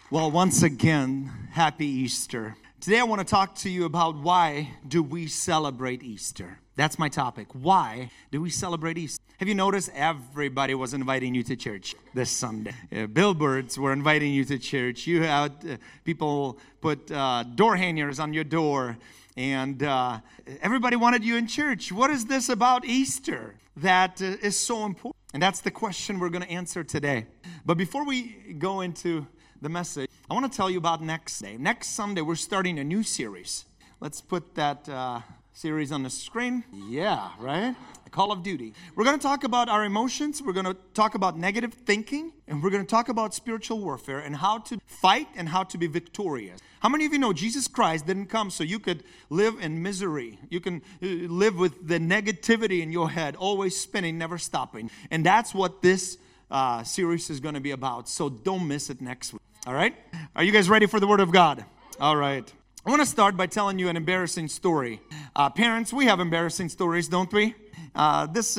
Well, once again, happy Easter. Today I want to talk to you about why do we celebrate Easter. That's my topic. Why do we celebrate Easter? Have you noticed everybody was inviting you to church this Sunday? Billboards were inviting you to church. You had people put door hangers on your door, and everybody wanted you in church. What is this about Easter that is so important? And that's the question we're going to answer today. But before we go into the message, I want to tell you about next day. Next Sunday, we're starting a new series. Let's put that series on the screen. Yeah, right? Call of Duty. We're going to talk about our emotions. We're going to talk about negative thinking. And we're going to talk about spiritual warfare and how to fight and how to be victorious. How many of you know Jesus Christ didn't come so you could live in misery? You can live with the negativity in your head, always spinning, never stopping. And that's what this series is going to be about. So don't miss it next week. All right? Are you guys ready for the Word of God? All right. I want to start by telling you an embarrassing story. Parents, we have embarrassing stories, don't we? This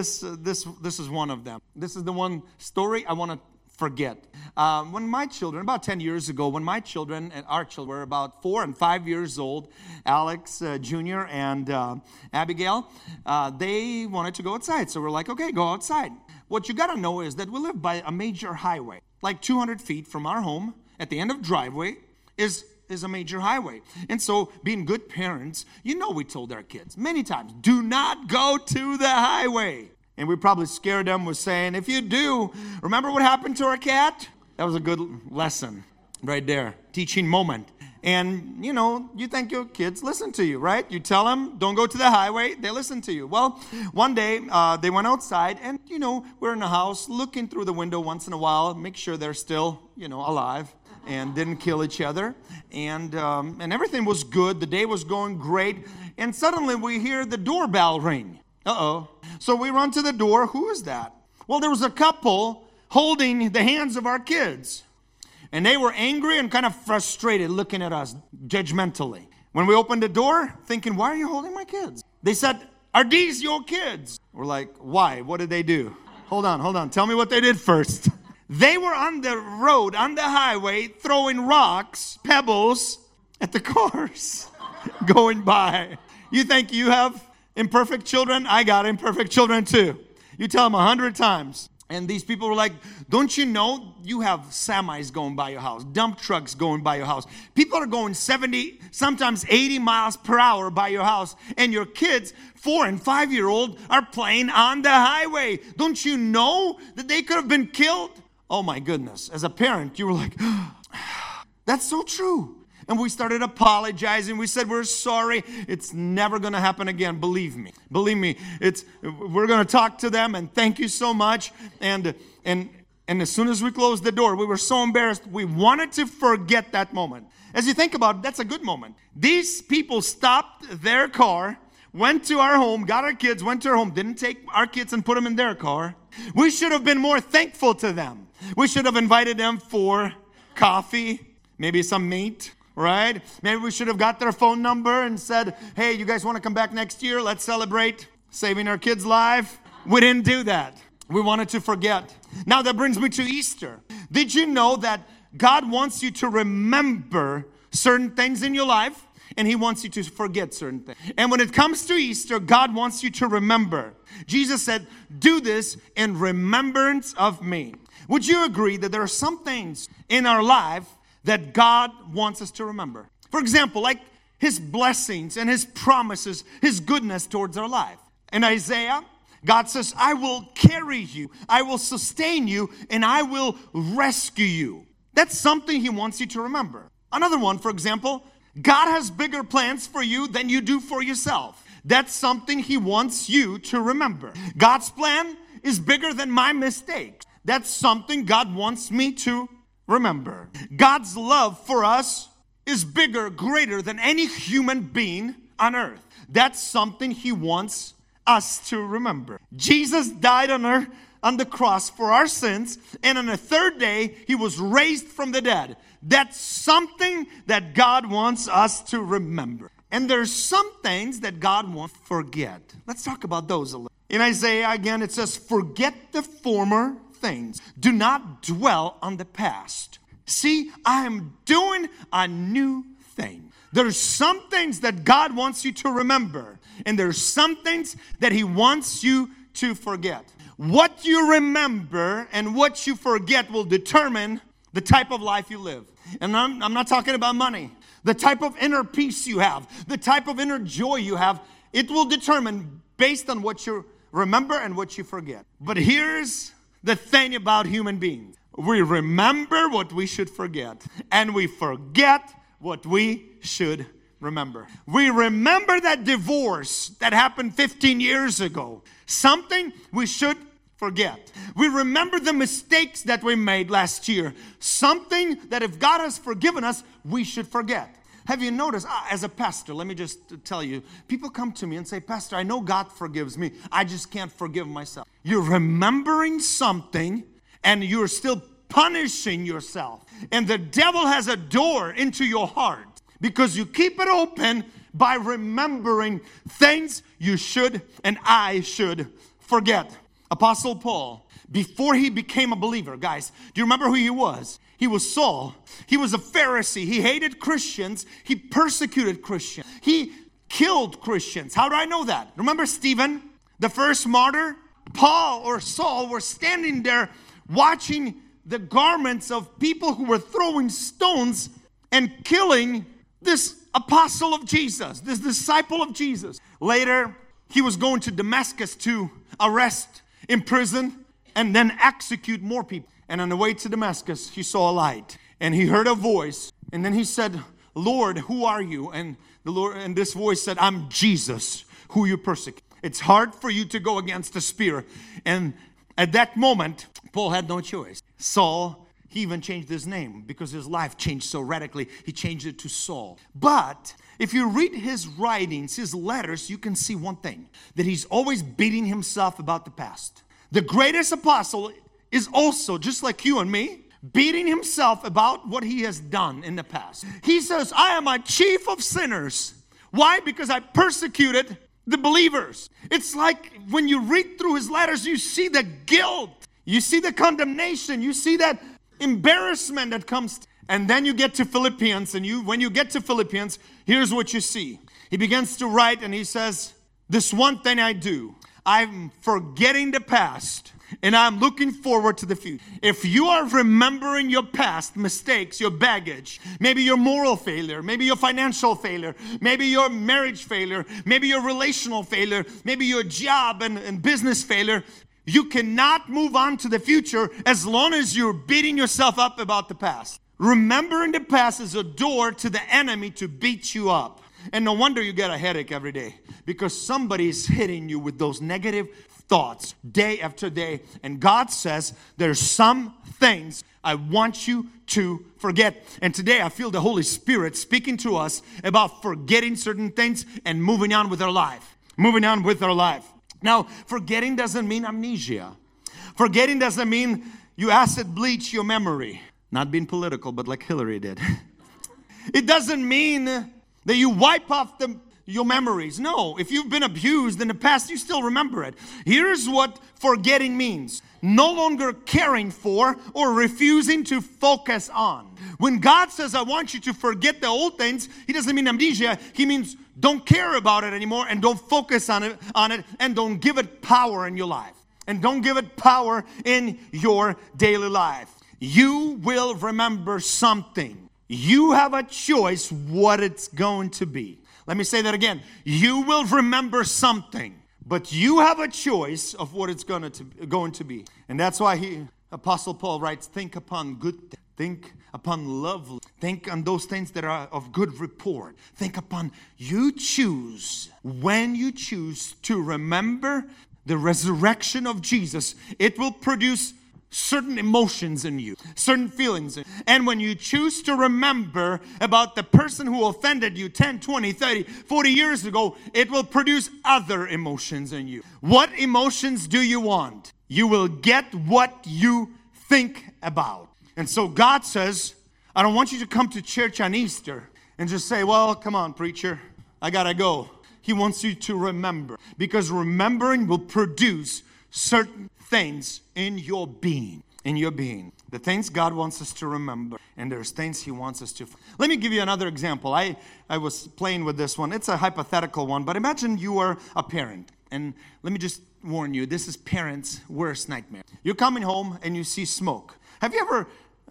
is one of them. This is the one story I want to forget. When my children, about 10 years ago, when my children and our children were about 4 and 5 years old, Alex Jr. and Abigail, they wanted to go outside. So we're like, okay, go outside. What you got to know is that we live by a major highway. Like 200 feet from our home, at the end of driveway, is a major highway. And so, being good parents, we told our kids many times, do not go to the highway. And we probably scared them with saying, if you do, remember what happened to our cat? That was a good lesson right there, teaching moment. And, you think your kids listen to you, right? You tell them, don't go to the highway, they listen to you. Well, one day, they went outside, and, we're in the house, looking through the window once in a while, make sure they're still, alive and didn't kill each other. And everything was good. The day was going great. And suddenly, we hear the doorbell ring. Uh-oh. So we run to the door. Who is that? Well, there was a couple holding the hands of our kids. And they were angry and kind of frustrated looking at us judgmentally. When we opened the door, thinking, why are you holding my kids? They said, are these your kids? We're like, why? What did they do? Hold on. Tell me what they did first. They were on the road, on the highway, throwing rocks, pebbles at the cars going by. You think you have imperfect children? I got imperfect children too. You tell them 100 times. And these people were like, don't you know you have semis going by your house, dump trucks going by your house. People are going 70, sometimes 80 miles per hour by your house. And your kids, 4 and 5-year-old, are playing on the highway. Don't you know that they could have been killed? Oh my goodness. As a parent, you were like, that's so true. And we started apologizing. We said, we're sorry. It's never going to happen again. Believe me. We're going to talk to them and thank you so much. And as soon as we closed the door, we were so embarrassed. We wanted to forget that moment. As you think about it, that's a good moment. These people stopped their car, went to our home, got our kids, went to our home, didn't take our kids and put them in their car. We should have been more thankful to them. We should have invited them for coffee, maybe some meat. Right? Maybe we should have got their phone number and said, hey, you guys want to come back next year? Let's celebrate saving our kids' life. We didn't do that. We wanted to forget. Now that brings me to Easter. Did you know that God wants you to remember certain things in your life and He wants you to forget certain things? And when it comes to Easter, God wants you to remember. Jesus said, do this in remembrance of me. Would you agree that there are some things in our life that God wants us to remember? For example, like His blessings and His promises, His goodness towards our life. In Isaiah, God says, I will carry you, I will sustain you, and I will rescue you. That's something He wants you to remember. Another one, for example, God has bigger plans for you than you do for yourself. That's something He wants you to remember. God's plan is bigger than my mistakes. That's something God wants me to remember. God's love for us is bigger, greater than any human being on earth. That's something He wants us to remember. Jesus died on the cross for our sins, and on the third day, He was raised from the dead. That's something that God wants us to remember. And there's some things that God won't forget. Let's talk about those a little. In Isaiah, again, it says, forget the former things. Do not dwell on the past. See, I am doing a new thing. There's some things that God wants you to remember, and there's some things that He wants you to forget. What you remember and what you forget will determine the type of life you live. And I'm not talking about money. The type of inner peace you have, the type of inner joy you have, it will determine based on what you remember and what you forget. But here's the thing about human beings. We remember what we should forget, and we forget what we should remember. We remember that divorce that happened 15 years ago. Something we should forget. We remember the mistakes that we made last year. Something that if God has forgiven us, we should forget. Have you noticed, as a pastor, let me just tell you, people come to me and say, Pastor, I know God forgives me. I just can't forgive myself. You're remembering something and you're still punishing yourself. And the devil has a door into your heart because you keep it open by remembering things you should and I should forget. Apostle Paul, before he became a believer, guys, do you remember who he was? He was Saul. He was a Pharisee. He hated Christians. He persecuted Christians. He killed Christians. How do I know that? Remember Stephen, the first martyr? Paul or Saul were standing there watching the garments of people who were throwing stones and killing this apostle of Jesus, this disciple of Jesus. Later, he was going to Damascus to arrest, imprison, and then execute more people. And on the way to Damascus, he saw a light, and he heard a voice, and then he said, Lord, who are you? And the Lord, and this voice said, I'm Jesus, who you persecute. It's hard for you to go against the spear. And at that moment, Paul had no choice. Saul, he even changed his name because his life changed so radically. He changed it to Saul. But if you read his writings, his letters, you can see one thing, that he's always beating himself about the past. The greatest apostle is also, just like you and me, beating himself about what he has done in the past. He says, I am a chief of sinners. Why? Because I persecuted the believers. It's like when you read through his letters, you see the guilt, you see the condemnation, you see that embarrassment that comes. And then you get to Philippians, and when you get to Philippians, here's what you see. He begins to write, and he says, this one thing I do, I'm forgetting the past, and I'm looking forward to the future. If you are remembering your past mistakes, your baggage, maybe your moral failure, maybe your financial failure, maybe your marriage failure, maybe your relational failure, maybe your job and business failure, you cannot move on to the future as long as you're beating yourself up about the past. Remembering the past is a door to the enemy to beat you up. And no wonder you get a headache every day, because somebody's hitting you with those negative thoughts day after day. And God says there's some things I want you to forget. And today I feel the Holy Spirit speaking to us about forgetting certain things and moving on with our life. Moving on with our life. Now, forgetting doesn't mean amnesia. Forgetting doesn't mean you acid bleach your memory. Not being political, but like Hillary did. It doesn't mean that you wipe off your memories. No, if you've been abused in the past, you still remember it. Here's what forgetting means. No longer caring for or refusing to focus on. When God says, I want you to forget the old things, He doesn't mean amnesia. He means don't care about it anymore and don't focus on it and don't give it power in your life. And don't give it power in your daily life. You will remember something. You have a choice what it's going to be. Let me say that again. You will remember something, but you have a choice of what it's going to be. And that's why Apostle Paul writes, think upon good things. Think upon love. Think on those things that are of good report. Think upon, you choose. When you choose to remember the resurrection of Jesus, it will produce certain emotions in you, certain feelings. And when you choose to remember about the person who offended you 10, 20, 30, 40 years ago, it will produce other emotions in you. What emotions do you want? You will get what you think about. And so God says, I don't want you to come to church on Easter and just say, well, come on, preacher, I gotta go. He wants you to remember, because remembering will produce certain things in your being. in your being. The things God wants us to remember, and there's things He wants us to. Let me give you another example. I was playing with this one. It's a hypothetical one, but imagine you are a parent. And let me just warn you, this is parents' worst nightmare. You're coming home and you see smoke. Have you ever,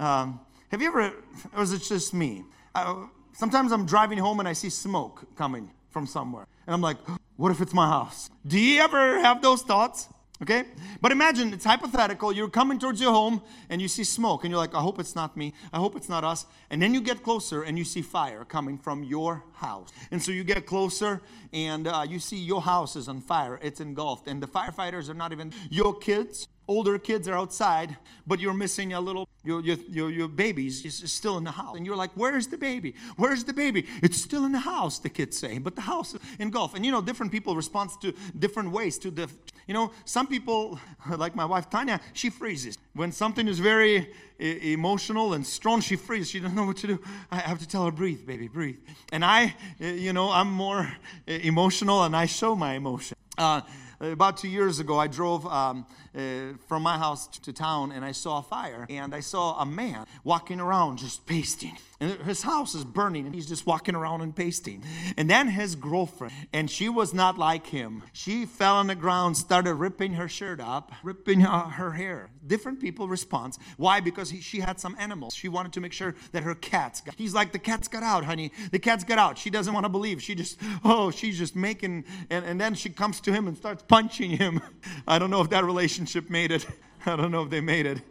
or is it just me? Sometimes I'm driving home and I see smoke coming from somewhere. And I'm like, what if it's my house? Do you ever have those thoughts? Okay? But imagine, it's hypothetical. You're coming towards your home and you see smoke. And you're like, I hope it's not me. I hope it's not us. And then you get closer and you see fire coming from your house. And so you get closer and you see your house is on fire. It's engulfed. And the firefighters are not even your kids. Older kids are outside, but you're missing a little, your baby's is still in the house. And you're like, where's the baby? Where's the baby? It's still in the house, the kids say, but the house is engulfed. And different people respond to different ways to the, some people, like my wife Tanya, she freezes. When something is very emotional and strong, she freezes. She doesn't know what to do. I have to tell her, breathe, baby, breathe. And I'm more emotional and I show my emotion. About 2 years ago, I drove from my house to town, and I saw a fire, and I saw a man walking around just pasting. And his house is burning, and he's just walking around and pasting. And then his girlfriend, and she was not like him. She fell on the ground, started ripping her shirt up, ripping her hair. Different people respond. Why? Because she had some animals. She wanted to make sure that her cats got. He's like, the cats got out, honey. The cats got out. She doesn't want to believe. She's just making, and then she comes to him and starts punching him. I don't know if that relationship made it. I don't know if they made it.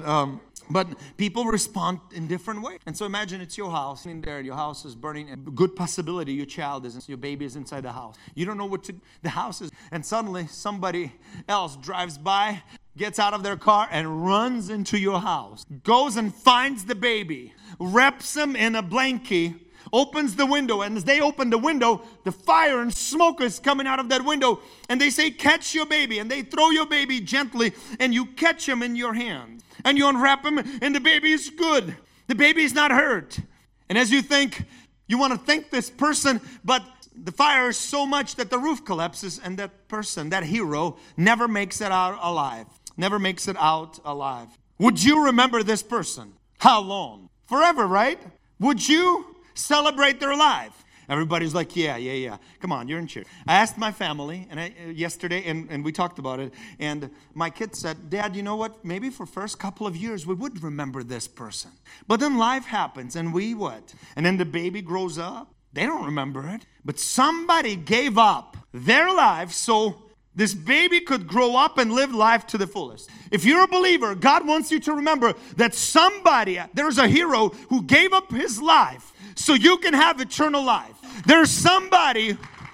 But people respond in different ways. And so imagine it's your house. In there, your house is burning. A good possibility your baby is inside the house. You don't know the house is. And suddenly somebody else drives by, gets out of their car and runs into your house. Goes and finds the baby. Wraps him in a blanket. Opens the window, and as they open the window, the fire and smoke is coming out of that window, and they say, catch your baby, and they throw your baby gently, and you catch him in your hand, and you unwrap him, and the baby is good. The baby is not hurt. And as you think, you want to thank this person, but the fire is so much that the roof collapses, and that person, that hero, never makes it out alive. Never makes it out alive. Would you remember this person? How long? Forever, right? Would you celebrate their life? Everybody's like, yeah. Come on, you're in church. I asked my family yesterday, and we talked about it. And my kid said, Dad, you know what? Maybe for first couple of years, we would remember this person. But then life happens, and we what? And then the baby grows up. They don't remember it. But somebody gave up their life so this baby could grow up and live life to the fullest. If you're a believer, God wants you to remember that there's a hero who gave up his life so you can have eternal life. There's somebody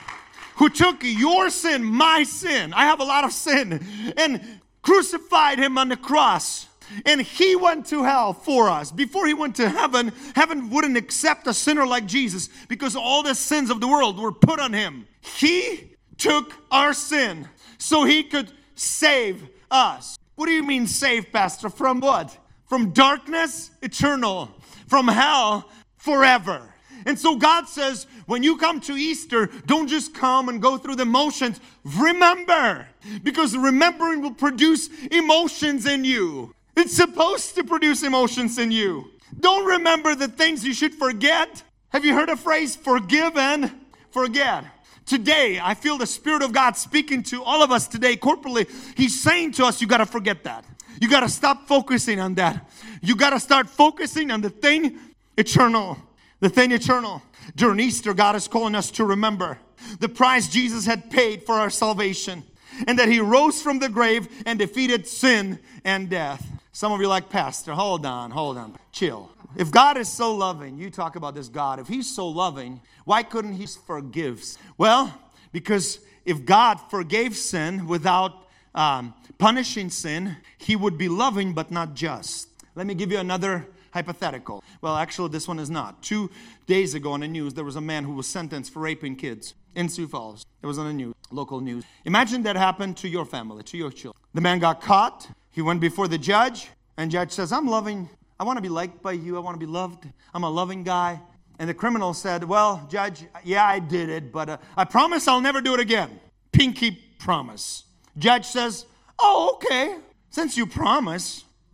who took your sin, my sin. I have a lot of sin, and crucified him on the cross. And he went to hell for us. Before he went to heaven, heaven wouldn't accept a sinner like Jesus because all the sins of the world were put on him. He took our sin so he could save us. What do you mean save, Pastor? From what? From darkness, eternal. From hell, forever. And so God says, when you come to Easter, don't just come and go through the motions. Remember, because remembering will produce emotions in you. It's supposed to produce emotions in you. Don't remember the things you should forget. Have you heard a phrase, forgive and forget? Today, I feel the Spirit of God speaking to all of us today corporately. He's saying to us, you got to forget that. You got to stop focusing on that. You got to start focusing on the thing eternal. The thing eternal. During Easter, God is calling us to remember the price Jesus had paid for our salvation, and that he rose from the grave and defeated sin and death. Some of you are like, Pastor, hold on, chill. If God is so loving, you talk about this God. If he's so loving, why couldn't he forgive? Well, because if God forgave sin without punishing sin, he would be loving but not just. Let me give you another hypothetical. Well, actually, this one is not. 2 days ago on the news, there was a man who was sentenced for raping kids in Sioux Falls. It was on the news, local news. Imagine that happened to your family, to your children. The man got caught. He went before the judge, and judge says, I'm loving. I want to be liked by you. I want to be loved. I'm a loving guy. And the criminal said, well, judge, yeah, I did it, but I promise I'll never do it again. Pinky promise. Judge says, oh, okay. Since you promise,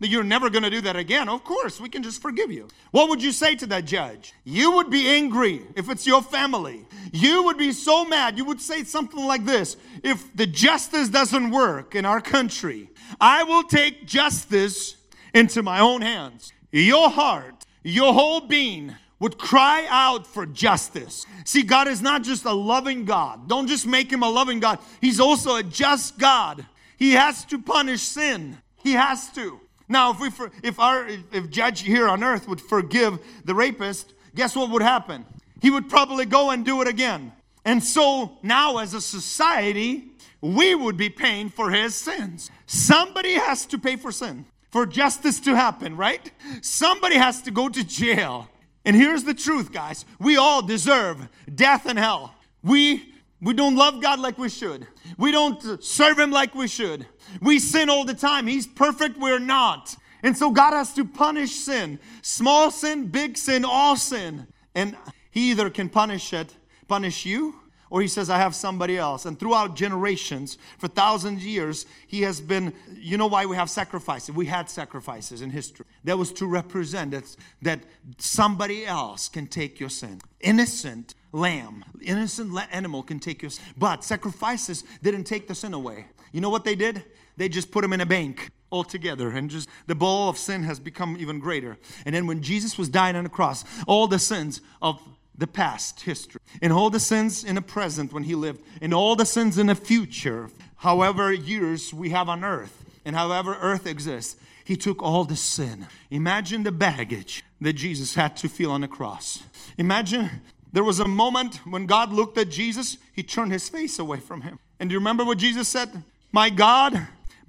that you're never going to do that again, of course, we can just forgive you. What would you say to that judge? You would be angry if it's your family. You would be so mad. You would say something like this: if the justice doesn't work in our country, I will take justice into my own hands. Your heart, your whole being would cry out for justice. See, God is not just a loving God. Don't just make him a loving God. He's also a just God. He has to punish sin. He has to. Now, if judge here on earth would forgive the rapist, guess what would happen? He would probably go and do it again. And so now as a society, we would be paying for his sins. Somebody has to pay for sin, for justice to happen, right? Somebody has to go to jail. And here's the truth, guys. We all deserve death and hell. We don't love God like we should. We don't serve him like we should. We sin all the time. He's perfect, we're not. And so God has to punish sin. Small sin, big sin, all sin. And he either can punish you, or he says, I have somebody else. And throughout generations, for thousands of years, he has been, you know why we have sacrifices? We had sacrifices in history. That was to represent that somebody else can take your sin. Innocent lamb, innocent animal can take your sin. But sacrifices didn't take the sin away. You know what they did? They just put them in a bank altogether, and just the ball of sin has become even greater. And then when Jesus was dying on the cross, all the sins of the past history, and all the sins in the present when he lived, and all the sins in the future, however years we have on earth, and however earth exists, he took all the sin. Imagine the baggage that Jesus had to feel on the cross. Imagine there was a moment when God looked at Jesus, he turned his face away from him. And do you remember what Jesus said? My God,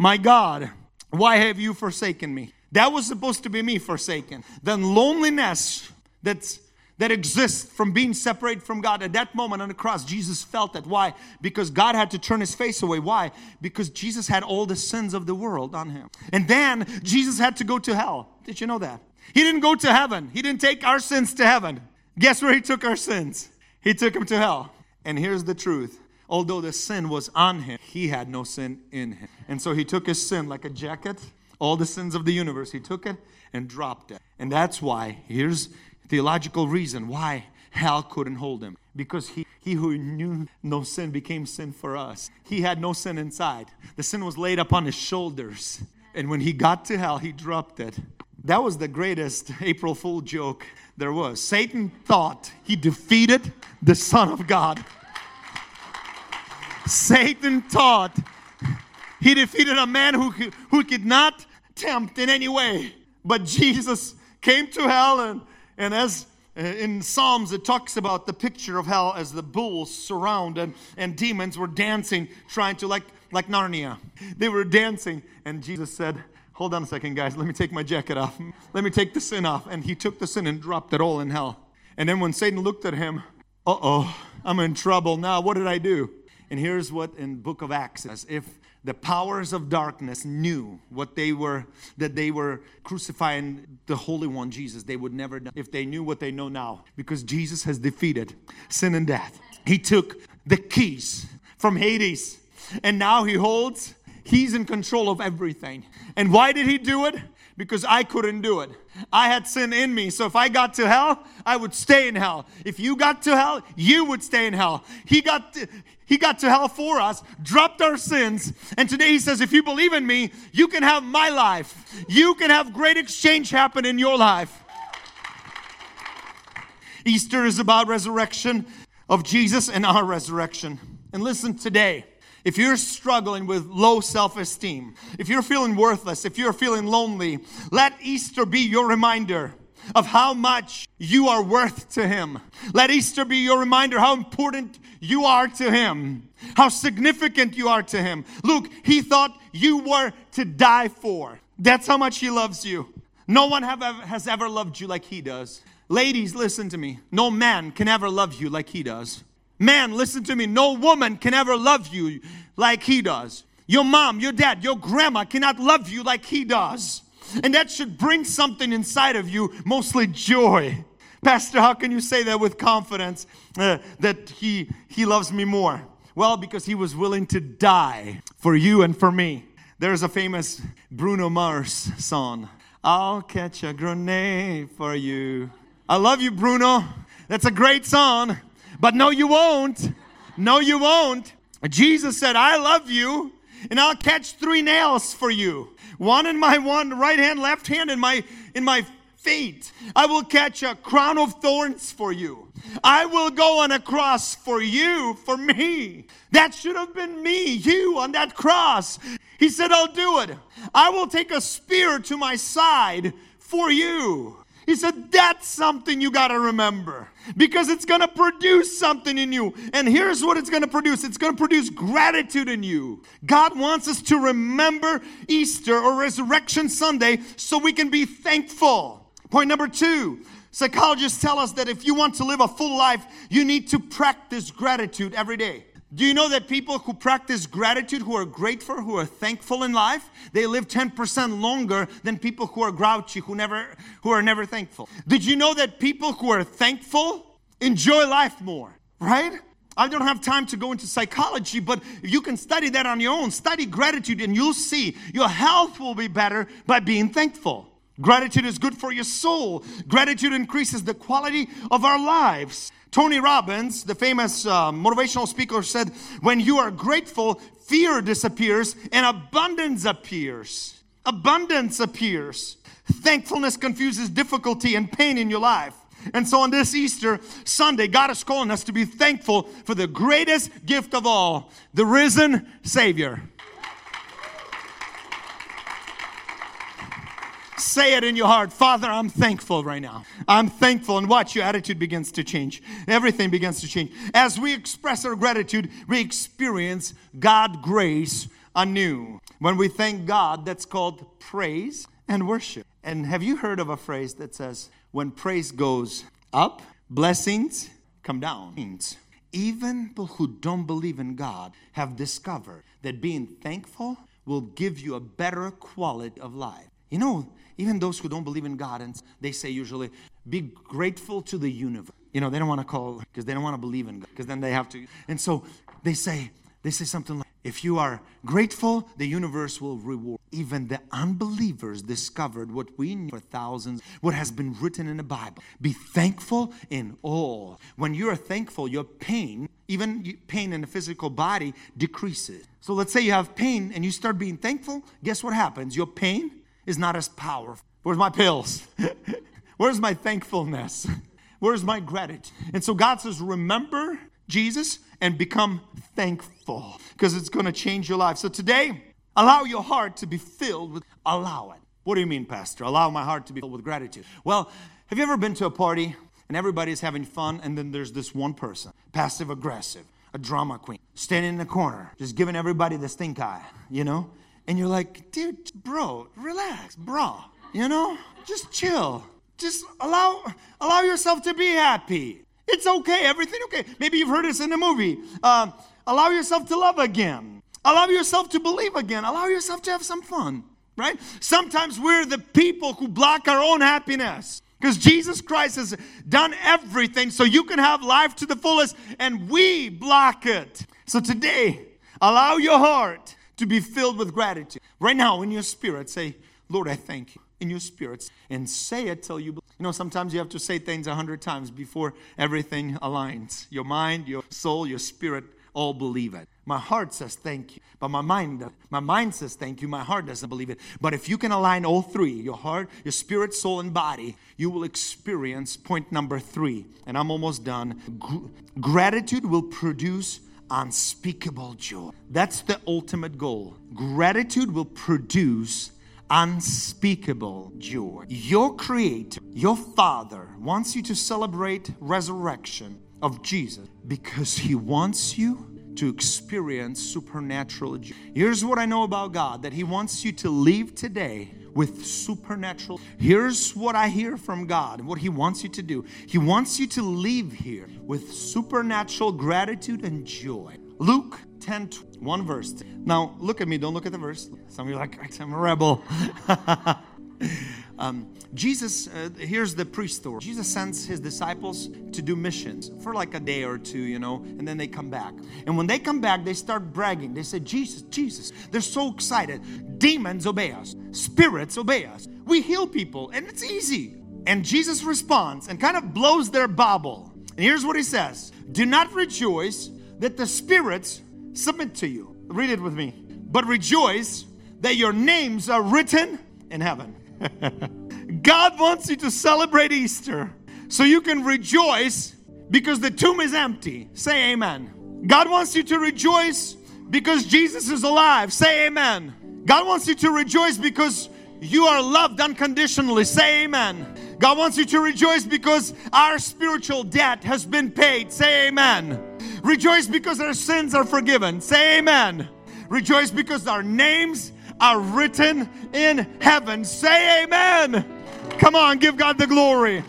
why have you forsaken me? That was supposed to be me forsaken. The loneliness that exists from being separated from God. At that moment on the cross, Jesus felt that. Why? Because God had to turn his face away. Why? Because Jesus had all the sins of the world on him. And then Jesus had to go to hell. Did you know that? He didn't go to heaven. He didn't take our sins to heaven. Guess where he took our sins? He took them to hell. And here's the truth. Although the sin was on him, he had no sin in him. And so he took his sin like a jacket, all the sins of the universe. He took it and dropped it. And that's why, here's theological reason why hell couldn't hold him. Because he who knew no sin became sin for us. He had no sin inside. The sin was laid upon his shoulders. And when he got to hell, he dropped it. That was the greatest April Fool joke there was. Satan thought he defeated the Son of God. Satan thought he defeated a man who could not tempt in any way. But Jesus came to hell, and as in Psalms it talks about the picture of hell as the bulls surround and demons were dancing, trying to like Narnia. They were dancing, and Jesus said, hold on a second, guys, let me take my jacket off. Let me take the sin off. And he took the sin and dropped it all in hell. And then when Satan looked at him, I'm in trouble now. What did I do? And here's what in book of Acts says. If the powers of darkness knew that they were crucifying the Holy One, Jesus, they would never die. If they knew what they know now, because Jesus has defeated sin and death. He took the keys from Hades, and now he's in control of everything. And why did he do it? Because I couldn't do it. I had sin in me. So if I got to hell, I would stay in hell. If you got to hell, you would stay in hell. He got to hell for us, dropped our sins. And today he says, if you believe in me, you can have my life. You can have great exchange happen in your life. Easter is about resurrection of Jesus and our resurrection. And listen today. If you're struggling with low self-esteem, if you're feeling worthless, if you're feeling lonely, let Easter be your reminder of how much you are worth to Him. Let Easter be your reminder how important you are to Him, how significant you are to Him. Look, He thought you were to die for. That's how much He loves you. No one has ever loved you like He does. Ladies, listen to me. No man can ever love you like He does. Man, listen to me. No woman can ever love you like He does. Your mom, your dad, your grandma cannot love you like He does. And that should bring something inside of you, mostly joy. Pastor, how can you say that with confidence, that he loves me more? Well, because He was willing to die for you and for me. There's a famous Bruno Mars song. I'll catch a grenade for you. I love you, Bruno. That's a great song. But no, you won't. No, you won't. Jesus said, I love you, and I'll catch 3 nails for you. One in my right hand, left hand, in my feet. I will catch a crown of thorns for you. I will go on a cross for you, for me. That should have been me, you on that cross. He said, I'll do it. I will take a spear to my side for you. He said, that's something you got to remember, because it's going to produce something in you. And here's what it's going to produce. It's going to produce gratitude in you. God wants us to remember Easter or Resurrection Sunday so we can be thankful. Point number 2, psychologists tell us that if you want to live a full life, you need to practice gratitude every day. Do you know that people who practice gratitude, who are grateful, who are thankful in life, they live 10% longer than people who are grouchy, who are never thankful? Did you know that people who are thankful enjoy life more, right? I don't have time to go into psychology, but you can study that on your own. Study gratitude and you'll see your health will be better by being thankful. Gratitude is good for your soul. Gratitude increases the quality of our lives. Tony Robbins, the famous motivational speaker, said, when you are grateful, fear disappears and abundance appears. Abundance appears. Thankfulness confuses difficulty and pain in your life. And so on this Easter Sunday, God is calling us to be thankful for the greatest gift of all, the risen Savior. Say it in your heart. Father, I'm thankful right now. I'm thankful. And watch, your attitude begins to change. Everything begins to change. As we express our gratitude, we experience God's grace anew. When we thank God, that's called praise and worship. And have you heard of a phrase that says, when praise goes up, blessings come down? Even people who don't believe in God have discovered that being thankful will give you a better quality of life. You know, even those who don't believe in God, and they say usually, be grateful to the universe. You know, they don't want to call, because they don't want to believe in God, because then they have to. And so they say something like, if you are grateful, the universe will reward. Even the unbelievers discovered what we knew for thousands, what has been written in the Bible. Be thankful in all. When you are thankful, your pain, even pain in the physical body, decreases. So let's say you have pain and you start being thankful. Guess what happens? Your pain is not as powerful. Where's my pills? Where's my thankfulness? Where's my gratitude? And so God says, remember Jesus and become thankful, because it's going to change your life. So today, allow your heart to be filled with, allow it. What do you mean, Pastor? Allow my heart to be filled with gratitude. Well, have you ever been to a party and everybody's having fun, and then there's this one person, passive aggressive, a drama queen, standing in the corner, just giving everybody the stink eye, you know? And you're like, dude, bro, relax, bro, you know? Just chill. Just allow yourself to be happy. It's okay, everything okay. Maybe you've heard this in a movie. Allow yourself to love again. Allow yourself to believe again. Allow yourself to have some fun, right? Sometimes we're the people who block our own happiness, because Jesus Christ has done everything so you can have life to the fullest, and we block it. So today, allow your heart to be filled with gratitude. Right now, in your spirit, say, Lord, I thank you. In your spirits, and say it till you believe. You know, sometimes you have to say things 100 times before everything aligns. Your mind, your soul, your spirit all believe it. My heart says thank you, but my mind says thank you. My heart doesn't believe it. But if you can align all three, your heart, your spirit, soul, and body, you will experience point number 3. And I'm almost done. Gratitude will produce unspeakable joy. That's the ultimate goal. Gratitude will produce unspeakable joy. Your Creator, your Father, wants you to celebrate resurrection of Jesus because He wants you to experience supernatural joy. Here's what I know about God, that He wants you to leave today with supernatural. Here's what I hear from God, what He wants you to do. He wants you to leave here with supernatural gratitude and joy. Luke 10, one verse. Now, look at me. Don't look at the verse. Some of you are like, I'm a rebel. Jesus, here's the pre-story. Jesus sends his disciples to do missions for like a day or two, and then they come back. And when they come back, they start bragging. They say, Jesus, Jesus. They're so excited. Demons obey us. Spirits obey us. We heal people, and it's easy. And Jesus responds and kind of blows their bubble. And here's what he says. Do not rejoice that the spirits submit to you. Read it with me. But rejoice that your names are written in heaven. God wants you to celebrate Easter so you can rejoice because the tomb is empty. Say amen. God wants you to rejoice because Jesus is alive. Say amen. God wants you to rejoice because you are loved unconditionally. Say amen. God wants you to rejoice because our spiritual debt has been paid. Say amen. Rejoice because our sins are forgiven. Say amen. Rejoice because our names are written in heaven. Say amen. Come on, give God the glory.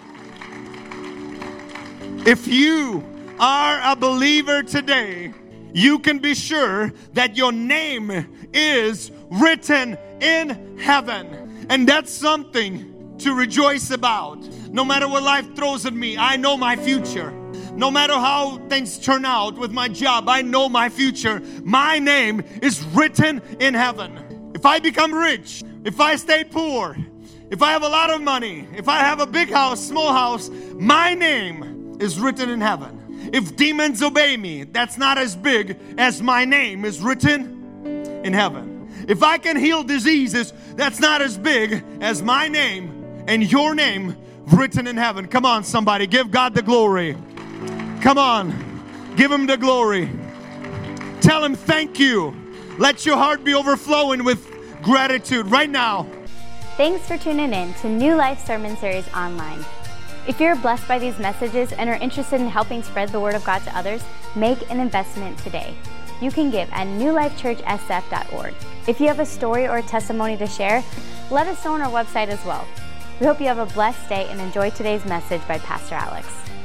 If you are a believer today, you can be sure that your name is written in heaven. And that's something to rejoice about. No matter what life throws at me, I know my future. No matter how things turn out with my job, I know my future. My name is written in heaven. If I become rich, if I stay poor, if I have a lot of money, if I have a big house, small house, my name is written in heaven. If demons obey me, that's not as big as my name is written in heaven. If I can heal diseases, that's not as big as my name and your name written in heaven. Come on, somebody, give God the glory. Come on, give Him the glory. Tell Him thank you. Let your heart be overflowing with gratitude right now. Thanks for tuning in to New Life Sermon Series Online. If you're blessed by these messages and are interested in helping spread the Word of God to others, make an investment today. You can give at newlifechurchsf.org. If you have a story or a testimony to share, let us know on our website as well. We hope you have a blessed day and enjoy today's message by Pastor Alex.